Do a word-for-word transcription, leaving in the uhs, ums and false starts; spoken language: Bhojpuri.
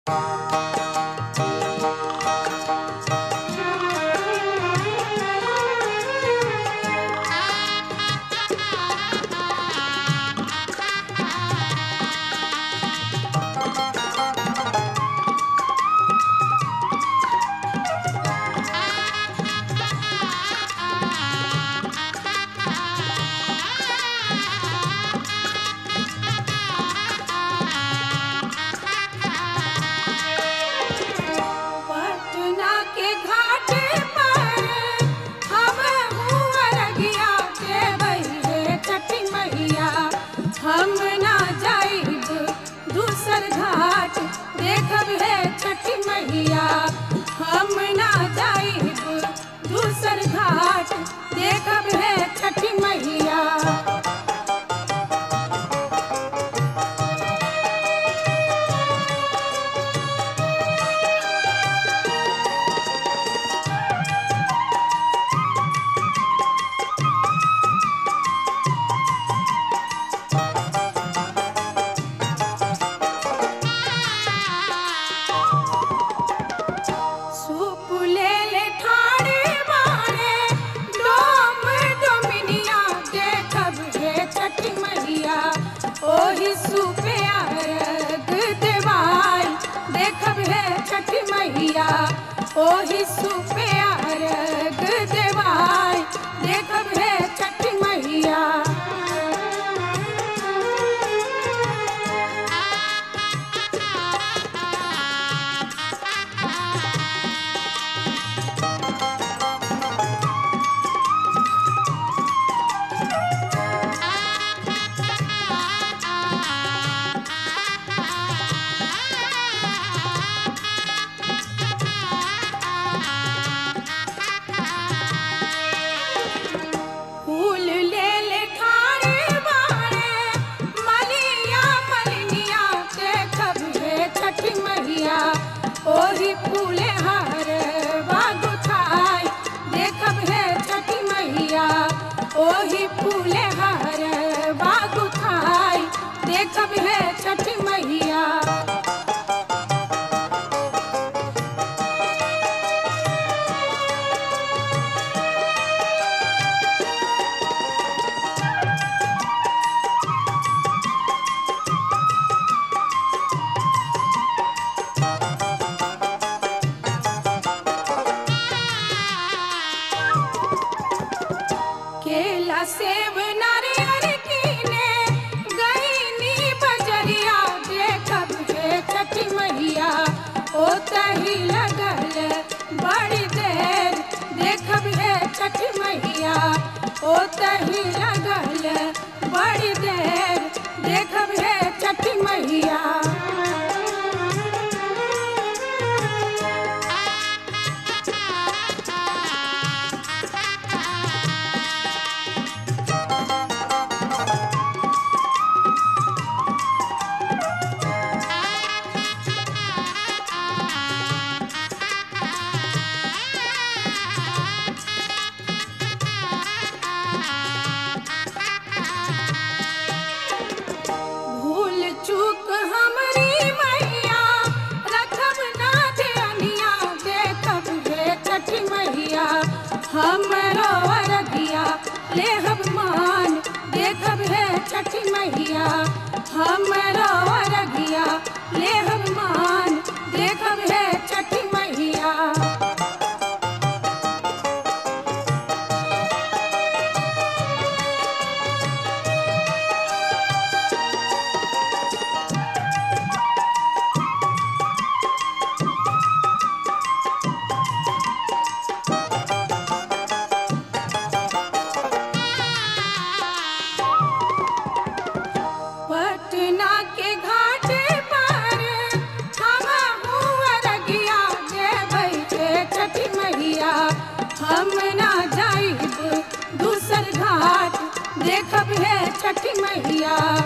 पटना के घाट पर हम हुआ रगिया देवैहे छठी मैया। हम ना जाइब दूसर घाट देखब है छठी मैया। हम ना जाइब दूसर घाट देखब है छठी मैया। सूप ले ले ठाणे बाणे डोम डोमिनिया देखब हे छठी मैया। ओही सूपे अर्घ देवाई देखब हे छठी मैया। ओही सूपे अर्घ देवाई देखब हे छठी मैया। फूल ले ले ठाणे बाणे मलिया मलिनिया देखब हे छठी मैया। ओही फूले हार बागुथाई देखब हे छठी मैया। ओही फूले हार बागुथाई देखब हे छठी मैया। केला सेब नारियल कीने गईनी बजरिया देखब हे छठी मैया। ओतही लगल बड़ी देर देखब हे छठी मैया। ओतही लगल बड़ी देर देखब हे छठी मैया। भूल चूक हमरी मैया रखब ना ध्यानिया देखब हे छठी मैया। हमरो अरगिया लेहब मान देखब हे छठी मैया। हमरो अरगिया लेहब मान देखब हे छठी मैया। पटना के घाट पर हम हुआ रगिया देवैहे छठी मैया। हम ना जाइब दूसर घाट देखब हे छठी मैया।